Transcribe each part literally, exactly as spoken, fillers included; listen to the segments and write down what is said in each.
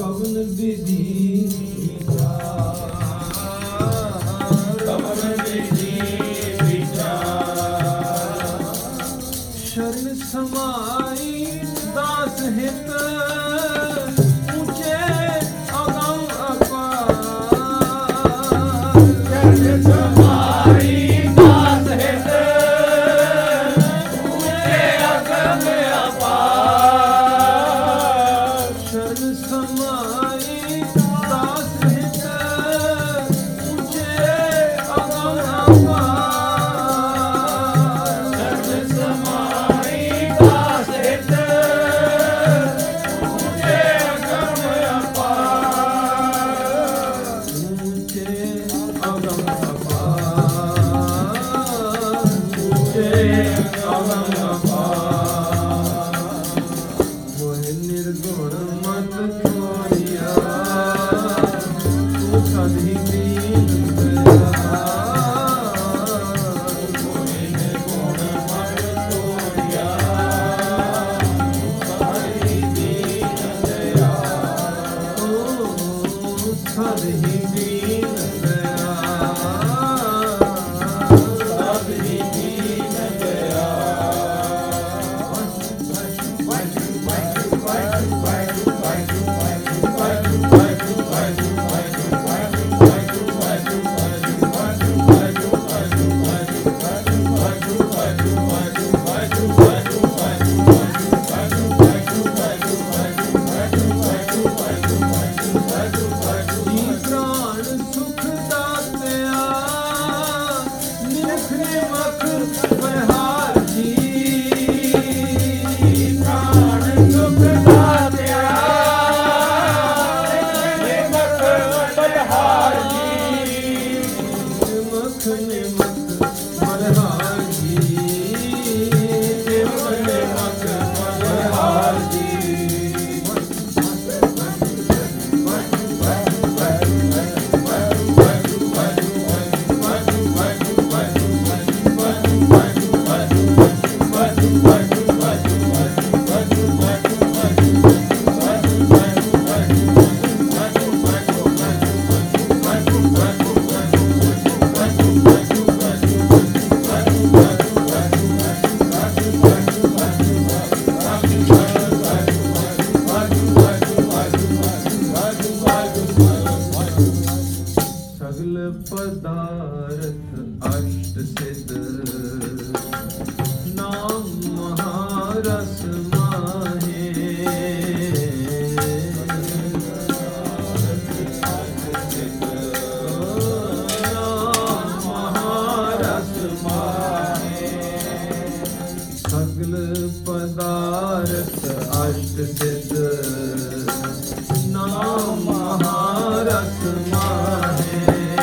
ਕਵਨ ਵਿਧੀ ਵਿਚਾਰ, ਕਵਨ ਵਿਧੀ ਵਿਚਾਰ, ਸ਼ਰਨ ਸਮਾਈ ਦਾਸ ਹਿਤ ਉੱਚੇ ਅਗਮ ਅਪਾਰ, ਸ਼ਰਨ ਸਮਾਈ ਦਾਸ ਹਿਤ ਉੱਚੇ ਅਗਮ ਅਪਾਰ, ਸ਼ਰਨ ਸਮਾਈ ਦਾਸ ਹਿਤ ਉੱਚੇ ਅਗਮ ਅਪਾਰ, ਸ਼ਰਨ ਸਮਾਈ ਦਾਸ ਹਿਤ ਉੱਚੇ ਅਗਮ ਅਪਾਰ, ਉੱਚੇ ਅਗਮ ਅਪਾਰ, ਉੱਚੇ ਅਗਮ ਅਪਾਰ, ਮੋਹਿ ਨਿਰਗੁਣ ਮਤ ਛੋੜਿਆ, ਤੂੰ ਸਦ ਹੀ ਦੀਨ ਦਇਆ, ਮੋਹਿ ਨਿਰਗੁਣ ਮਤ ਛੋੜਿਆ, ਤੂੰ ਸਦ ਹੀ ਦੀਨ ਦਇਆ, ਤੂੰ ਸਦ ਹੀ ਦੀਨ ਦਇਆ, ਸਦ ਹੀ ਦੀਨ ਦਇਆ। ਜੀ ਪ੍ਰਾਣ ਸੁਖ ਦਾਤਿਆ, ਨਿਰਖ ਨਿਮਖ ਬਲਿਹਾਰ ਜੀ, ਪ੍ਰਾਣ ਸੁਖ ਦਾਤਿਆ, ਨਿਮਖ ਬਲਿਹਾਰ ਜੀ, ਨਿਮਖ ਨਿਮਖ ਬਲਿਹਾਰ ਜੀ, ਨਿਮਖ ਨਿਮਖ ਬਲਿਹਾਰ ਜੀ। ਸਗਲ ਪਦਾਰਥ ਅਸ਼ਟ ਸਿਧ, ਨਾਮ ਮਹਾਰਸ ਮਾਹੇ, ਨਾਮ ਮਹਾਰਸ ਮਾਹੇ, ਸਗਲ ਪਦਾਰਥ ਅਸ਼ਟ ਸਿਧ, ਨਾਮ ਮਹਾਰਸ ਮਾਹੇ,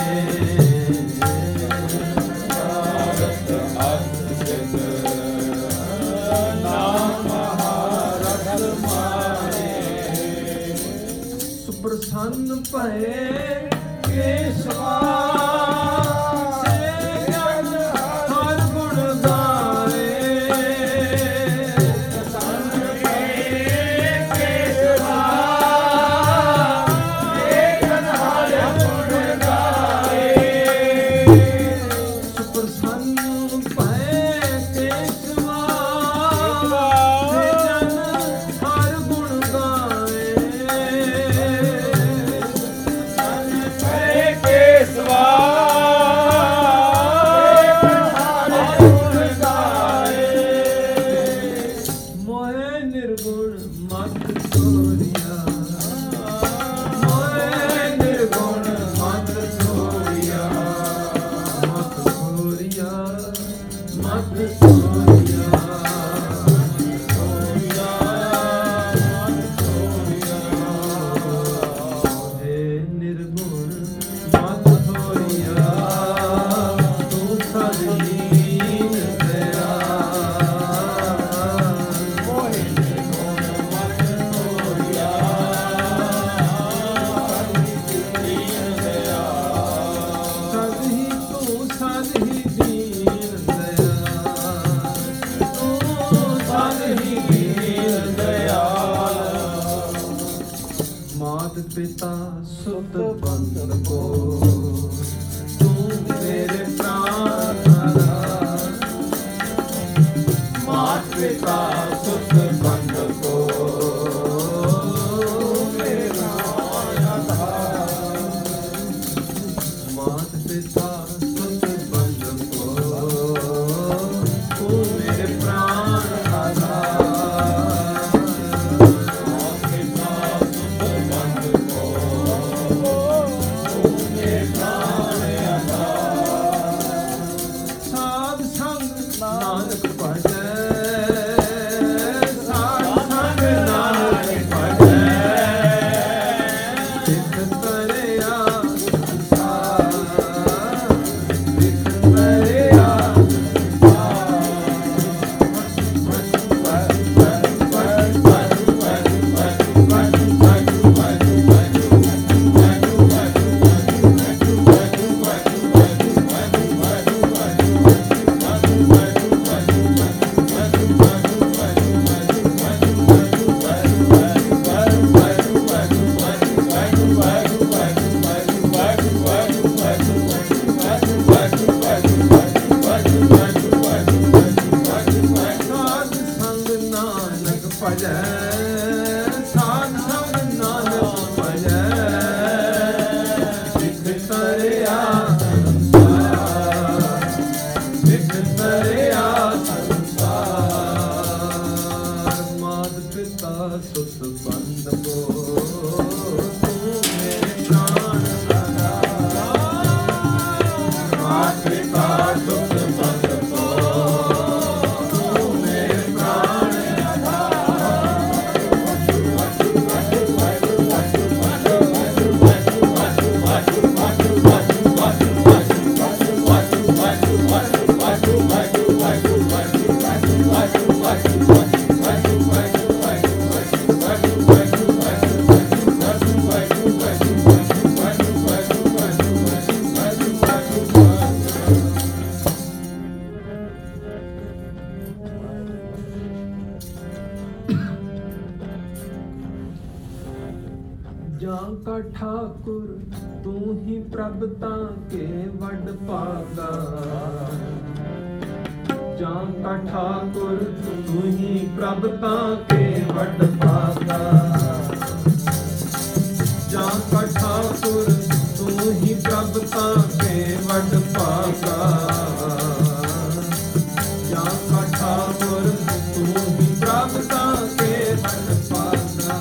ਸੁਪ੍ਰਸੰਨ ਭਏ ਕੇਸਵਾ, ਸੇ ਜਨ ਹਰ ਗੁਣ ਗਾਏ, ਸੁਪ੍ਰਸੰਨ ਭਏ ਕੇਸਵਾ, ਸੇ ਜਨ ਹਰ ਗੁਣ ਗਾਏ, ਸੁਪ੍ਰਸੰਨ ਭਏ ਕੇਸਵਾ, ਸੇ ਜਨ ਹਰ ਗੁਣ ਗਾਏ, ਕੇਸਵਾ मात पिता सुत बंद को तू मेरे प्राण आधार। मात पिता सुत बंद को मेरा आधार। मात पिता सुत बंद को तू मेरे प्राण आधार। ठाकुर तू ही प्रभ ताके वड पागा। जां का ठाकुर तू ही प्रभ ताके वड पागा। जां का ठाकुर तू ही प्रभ ताके वड पागा। जां का ठाकुर तू ही प्रभ ताके वड पागा।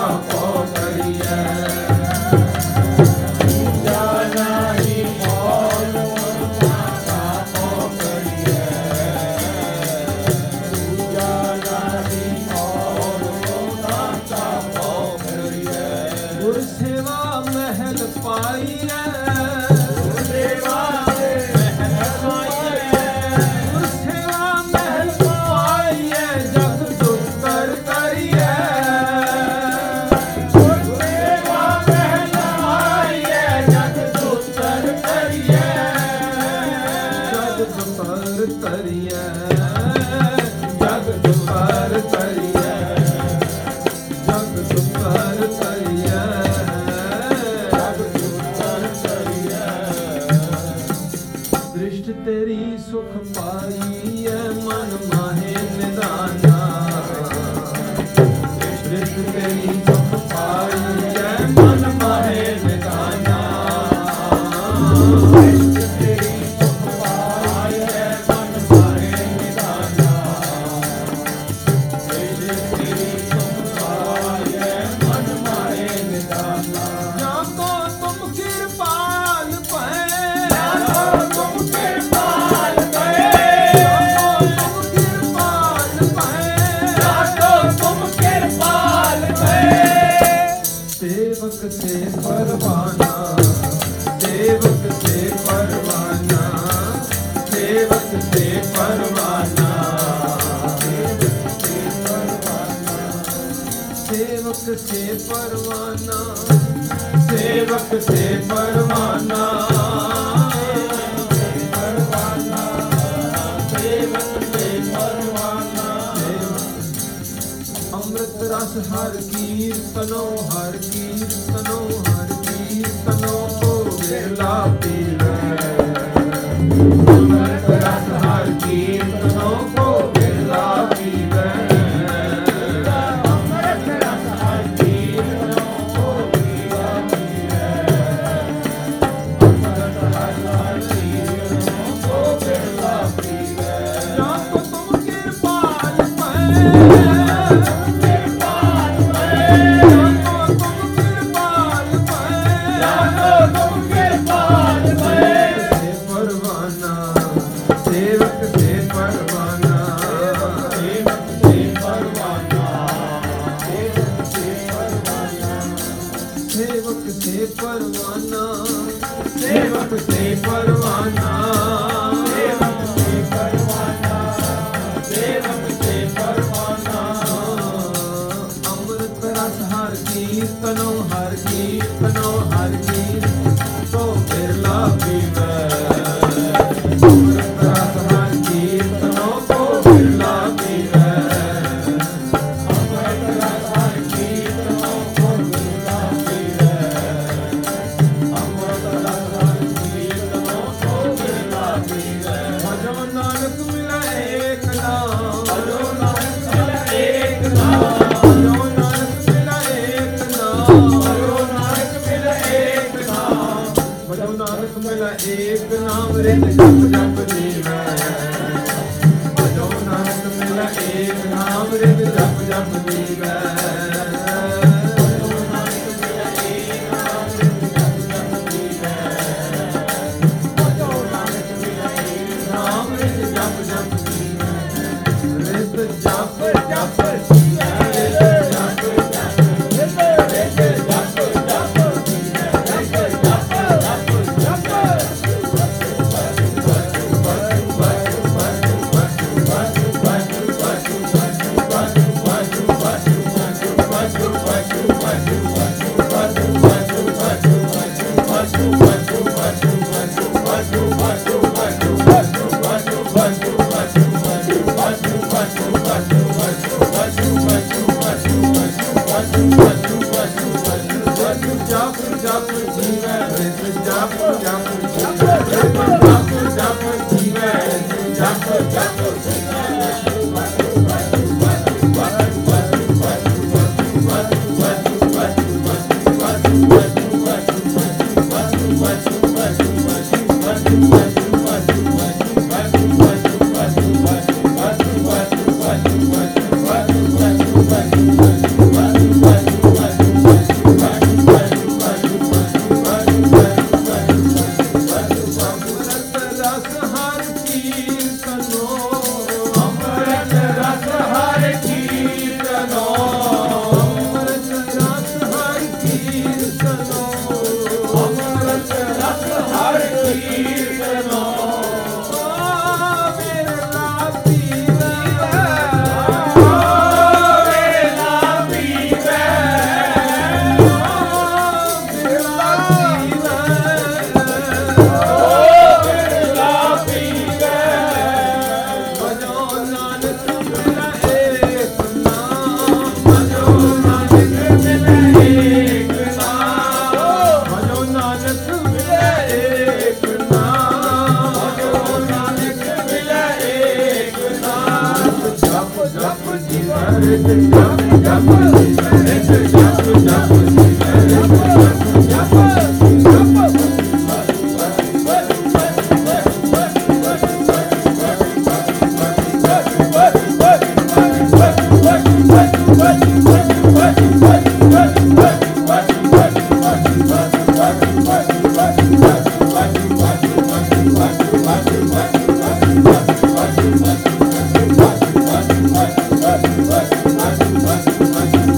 Oh ਸ੍ਰਿਸ਼ਟ ਤੇਰੀ ਸੁਖ ਪਾਈ ਐ ਮਨ ਮਾਹੇ ਨਿਦਾਨਾ ਸ੍ਰਿਸ਼ਟ ਤੇਰੀ ਸੁਖ ਪਾਈ ਐ ਮਨ ਮਾਹੇ ਨਿਦਾਨਾ ਸ੍ਰਿਸ਼ਟ ਤੇਰੀ ਸੁਖ ਪਾਈ ਐ ਮਨ ਮਾਹੇ ਨਿਦਾਨਾ ਸ੍ਰਿਸ਼ਟ ਤੇਰੀ ਸੁਖ ਪਾਈ ਐ ਮਨ ਮਾਹੇ ਨਿਦਾਨਾ ਜਾਂ ਕੋ ਤੁਮ ਕਿਰਪਾਲ ਪਏ सेवक से परवाना सेवक से परवाना सेवक से परवाना सेवक से परवाना सेवक से परवाना सेवक से परवाना अमृत रस हर कीर्तनो हर कीर्तनो हर कीर्तनो को बिरला पीवे अमृत रस हर कीर्तनो को बिरला पीवे अमृत रस हर कीर्तनो को बिरला पीवे अमृत रस हर कीर्तनो को बिरला पीवे जाको तुम कृपाल पाए सेवक से परवाना सेवक से परवाना सेवक से परवाना सेवक से परवाना अमृत रस हर कीर्तनो हर कीर्तनो हर कीर्तनो बिरला पीवे अमृत रस हर कीर्तनो को बिरला पीवे नानक मिला एक नाम भजो नानक मिला एक नाम भजो नानक मिला एक नाम भजो नानक मिला एक नाम भजो नानक मिला एक नाम रित जप जप जीवे भजो नानक मिला एक नाम रित जप जप जीवे अमृत रस हर कीर्तनो What?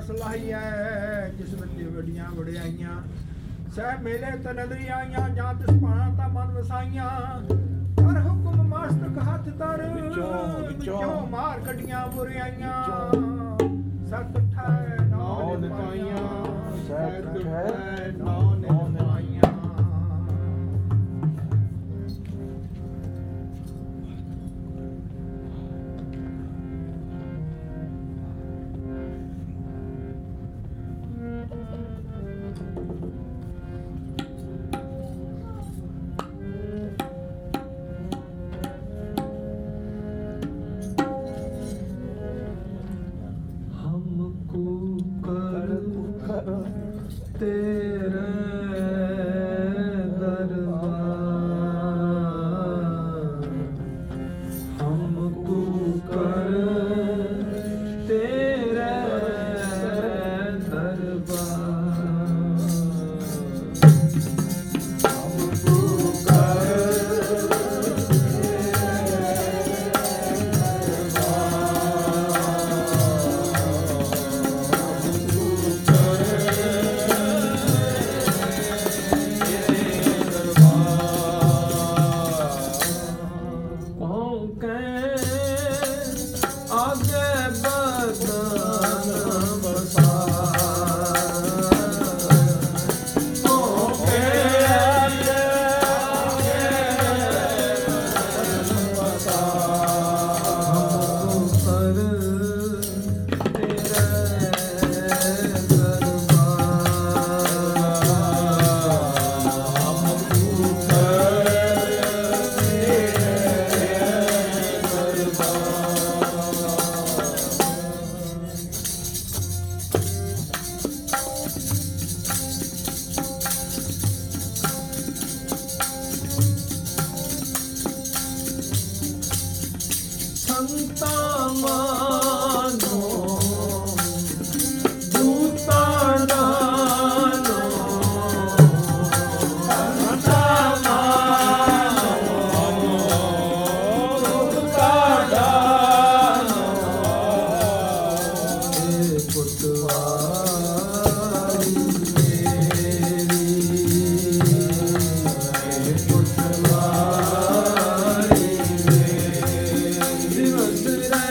ਸਲਾਹੀਐ ਜਿਸ ਵਿੱਚ ਵੱਡੀਆਂ ਵਡਿਆਈਆਂ ਸਹਿ ਮੇਲੇ ਤੇ ਨਦਰੀ ਆਈਆਂ ਜਾਂ ਤਿਸ ਪਾਣਾ ਤਾਂ ਮਨ ਵਸਾਈਆਂ ਕਰ ਹੁਕਮ ਮਸਤਕ ਹੱਥ ਧਰ ਵਿੱਚੋਂ ਮਾਰ ਕੱਢੀਆਂ ਬੁਰਾਈਆਂ ਸਤ ਠੈ ਨੌ ਨਿਪਾਈਆਂ ਸਤ ਠੈ ਨੌ ਨਿਪਾਈਆਂ। तेरे दरबार हमको कर तेरे दरबार हमको कर ਸੰਤਾਂ ਮਾਨੋ ਦੂਤਾਂ ਨਾਨੋ ਸੰਤਾਂ ਮਾਨੋ ਦੂਤਾਂ ਨਾਨੋ ਏ ਪੁੱਤਵਾਰੀ ਮੇਰੀ ਏ ਪੁੱਤਵਾਰੀ दिवस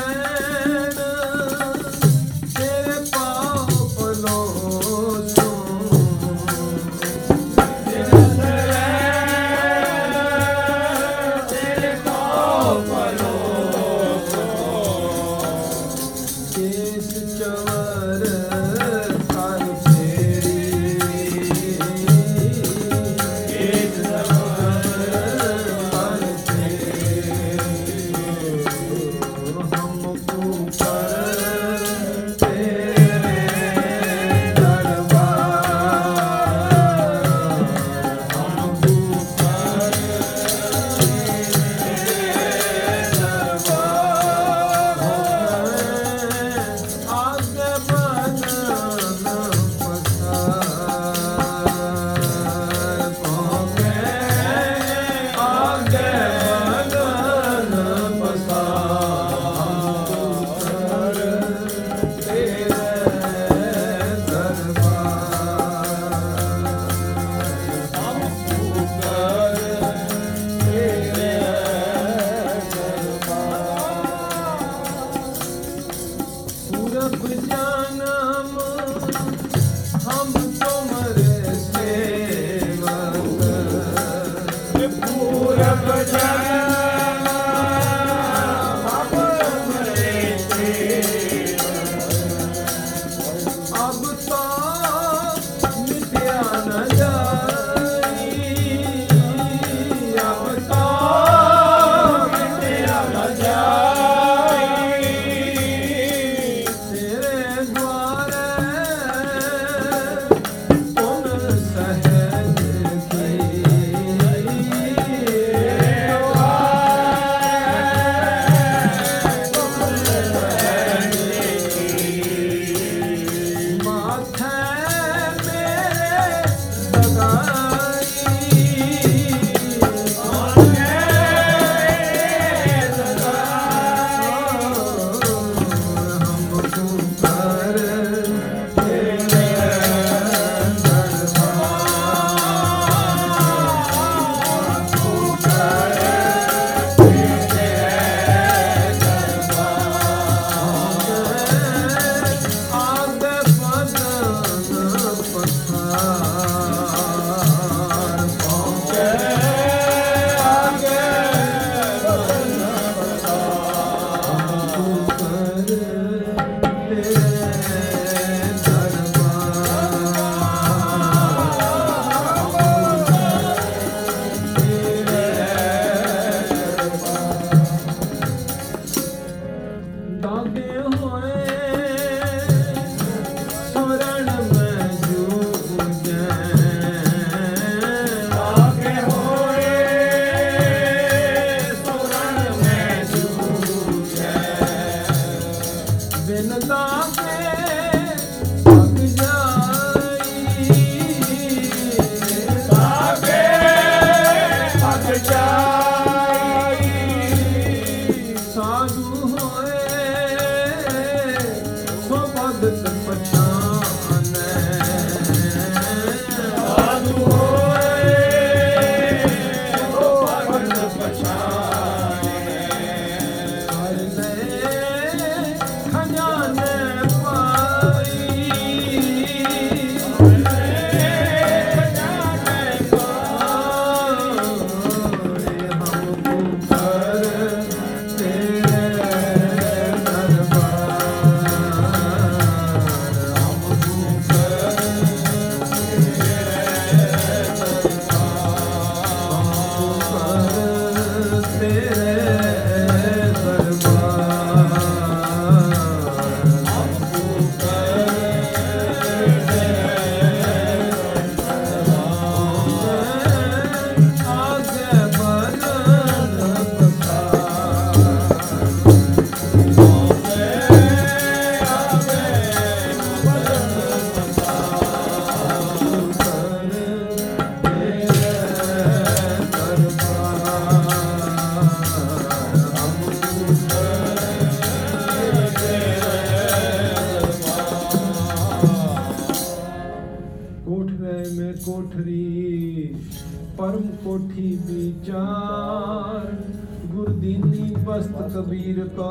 कबीर को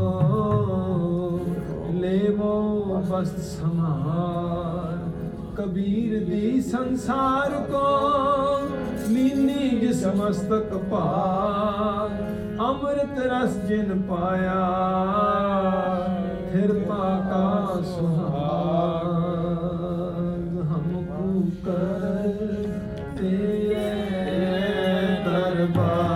लेवो बस्त समार कबीर दी संसार को लीनी जिस मस्तक पार अमृत रस जिन पाया फिरता का सुहाग हमको कर तेरे दरबार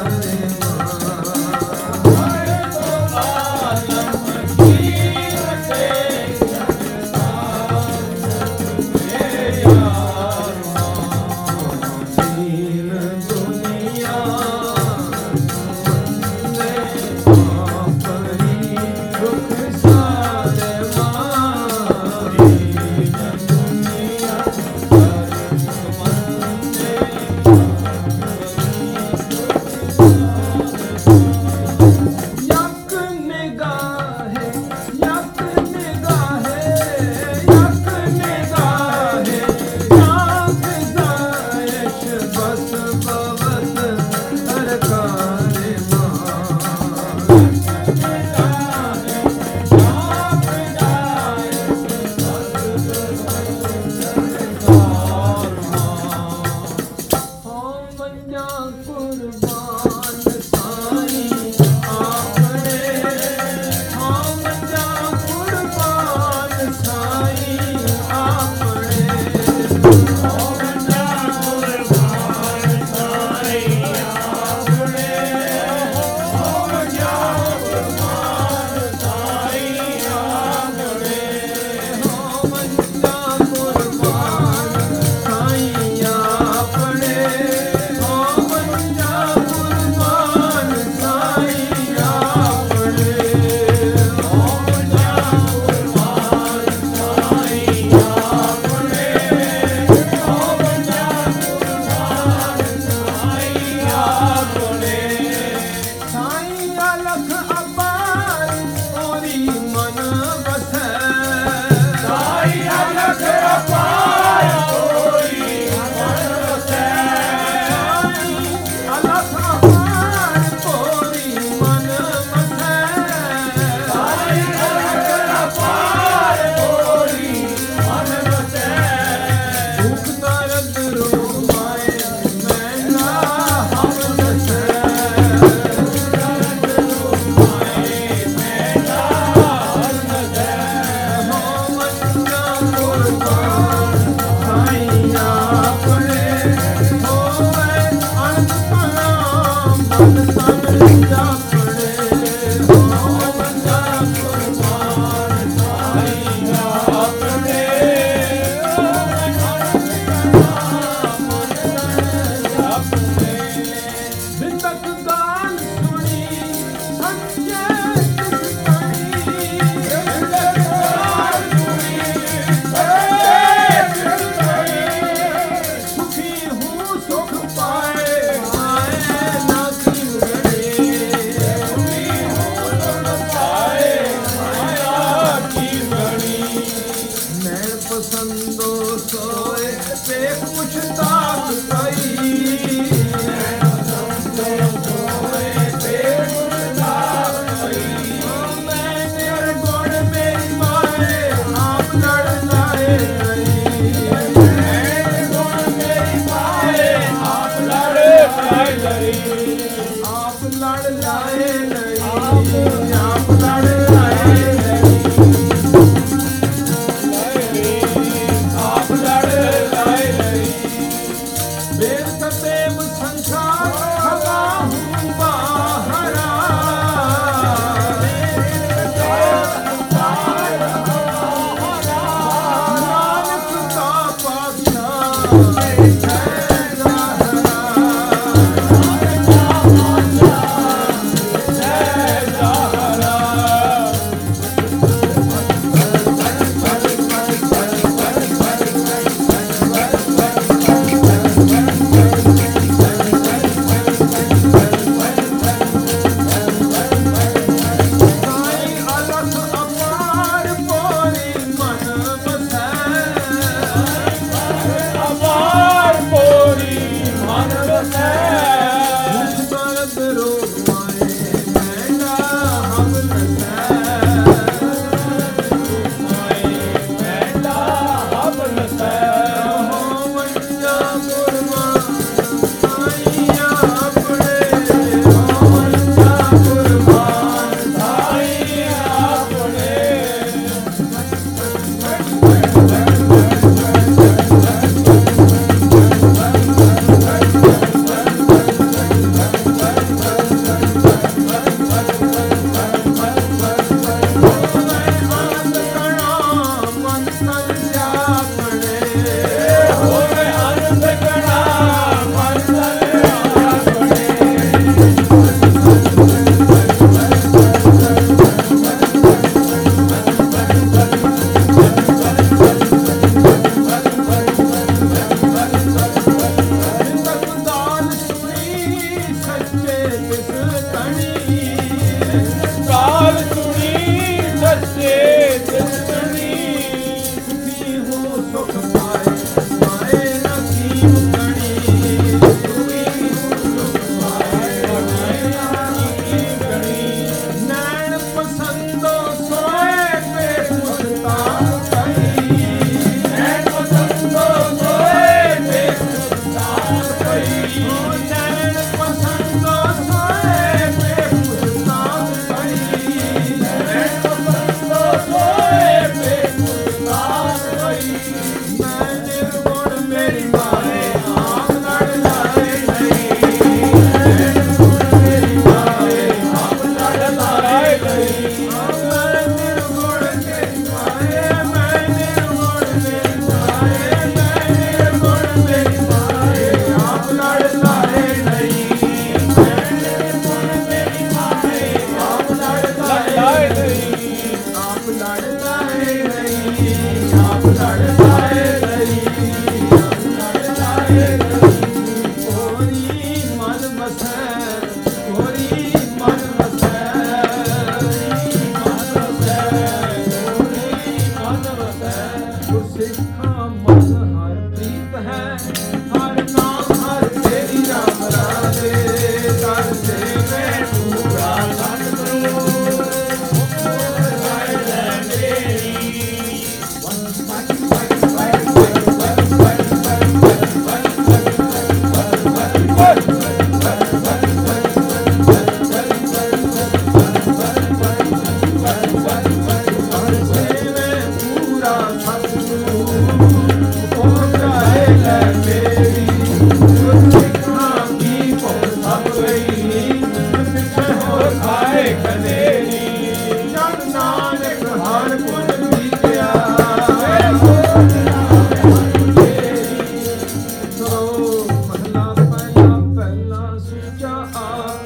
Jai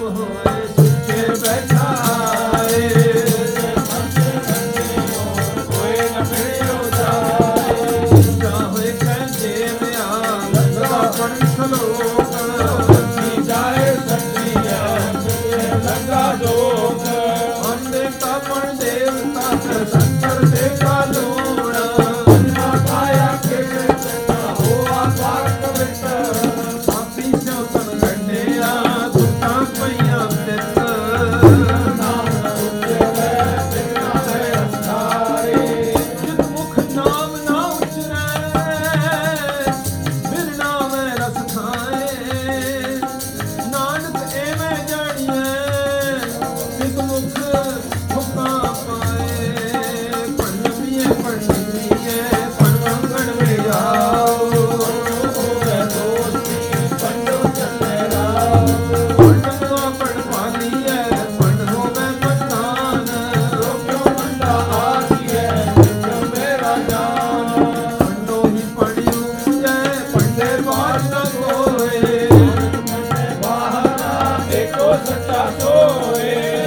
ਹੋਏ ਸੁੱਚੇ ਬੈਠਾਏ ਹੋਏ ਨਾ ਫਿਰਿਓ ਜਾਏ ਜਾ ਹੋਏ ਕਹਿੰਦੇ ਮਿਆ ਲੱਗਾ ਪੜ੍ਹ ਸਲੋਕ ਕੀ ਜਾਏ ਸੱਚੀਐ ਲੱਗਾ ਜੋਗ ਅੰਦੇ ਤਾਂ ਪਣ ਦੇਵਤਾ ਸੰਤਰ ਦੇ ਕਾ ਲੋੜਾ ਨਾ ਪਾਇਆ ਕੇ ਨਾ ਹੋਆ ਪਾਕ ਵਿੱਚ ਆਪੀ ਸਿਉ ਤਨ ਗੰਢਿਆ ਦੁੱਤਾਂ ਪਈਆਂ ਤਿੱਤ ਨਾਮ ਉੱਚੇ ਬਿਨਾ ਦੇ ਅਸਥਾਰੇ ਜਿਤ ਮੁਖ ਨਾਮ ਨਾ ਉਚਰੈ ਬਿਨ ਨਾਮ ਰਸ ਖਾਏ ਨਾਨਕ ਐਵੇਂ ਜਾਣੀਐ ਜਿਤ ਮੁਖ ਹੁਕਾ ਪਾਏ ਪੜ੍ਹ ਪੀਏ ਪੜ੍ਹ ਪੀਏ ਪੜ੍ਹ ਮੰਗਣ ਮੇ ਜਾਓ ਹੋਵੇ ਦੋਸਤੀ ਪੰਡੋ ਚੱਲੇ ਰਾਓ ਪੜ੍ਹ ਪੜ੍ਹ ਪਾਲੀਐ ਪੜ੍ਹ ਹੋਵੇ ਮਤਾਨ ਲੋਕਿਓ ਮੰਡਾ ਆਖੀਐ ਨਿਤ ਮੇਰਾ ਜਾਨ ਪੰਡੋ ਹੀ ਪੜ੍ਹਿਓ ਜੈ ਪੰਡੇ ਬਾਰ ਨਾ ਕੋਏ ਬਾਹਰਾ ਏਕੋ ਸੱਚਾ ਸੋਏ